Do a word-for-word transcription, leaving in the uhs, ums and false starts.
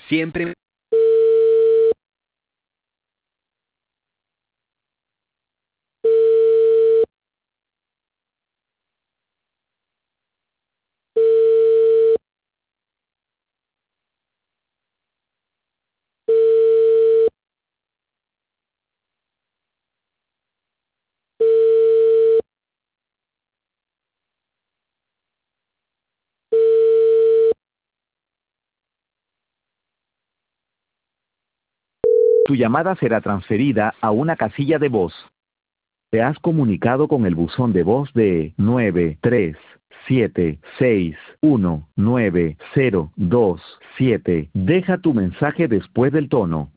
Siempre... Tu llamada será transferida a una casilla de voz. Te has comunicado con el buzón de voz de nueve tres siete seis uno nueve cero dos siete. Deja tu mensaje después del tono.